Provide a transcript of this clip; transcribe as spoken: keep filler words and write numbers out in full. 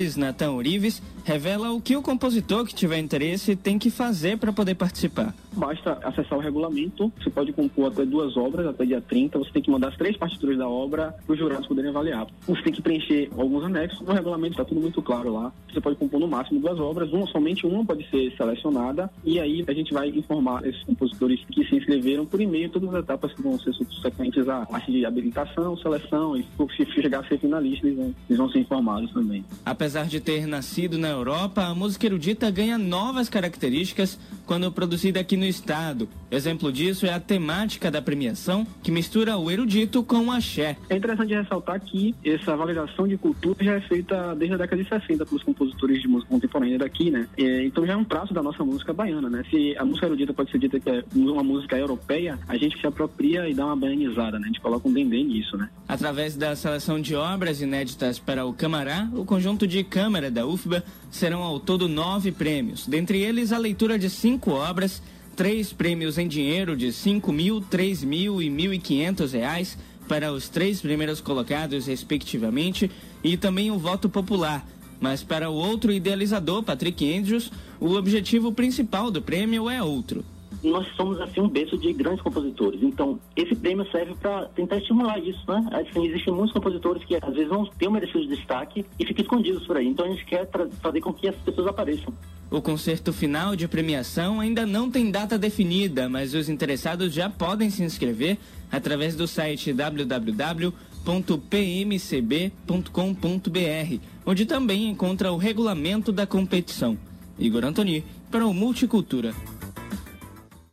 Nathan Urives revela o que o compositor que tiver interesse tem que fazer para poder participar. Basta acessar o regulamento, você pode compor até duas obras, até dia trinta, você tem que mandar as três partituras da obra para os jurados poderem avaliar. Você tem que preencher alguns anexos, no regulamento está tudo muito claro lá. Você pode compor no máximo duas obras, uma, somente uma pode ser selecionada, e aí a gente vai informar esses compositores que se inscreveram por e-mail, todas as etapas que vão ser subsequentes à parte de habilitação, seleção, e se chegar a ser finalista, eles vão, eles vão ser informados também. Apesar de ter nascido na Europa, a música erudita ganha novas características quando produzida aqui no estado. Exemplo disso é a temática da premiação, que mistura o erudito com o axé. É interessante ressaltar que essa validação de cultura já é feita desde a década de sessenta pelos compositores de música contemporânea daqui, né? É, então já é um traço da nossa música baiana, né? Se a música erudita pode ser dita que é uma música europeia, a gente se apropria e dá uma baianizada, né? A gente coloca um dendê nisso, né? Através da seleção de obras inéditas para o Camará, o conjunto de câmara da U F B A serão ao todo nove prêmios, dentre eles a leitura de cinco obras, três prêmios em dinheiro de cinco mil, três mil e mil e quinhentos reais para os três primeiros colocados, respectivamente, e também o voto popular. Mas para o outro idealizador, Patrick Andrews, o objetivo principal do prêmio é outro. Nós somos, assim, um berço de grandes compositores. Então, esse prêmio serve para tentar estimular isso, né? Assim, existem muitos compositores que, às vezes, não têm merecido destaque e ficam escondidos por aí. Então, a gente quer fazer com que essas pessoas apareçam. O concerto final de premiação ainda não tem data definida, mas os interessados já podem se inscrever através do site w w w ponto p m c b ponto com ponto b r, onde também encontra o regulamento da competição. Igor Antoni, para o Multicultura.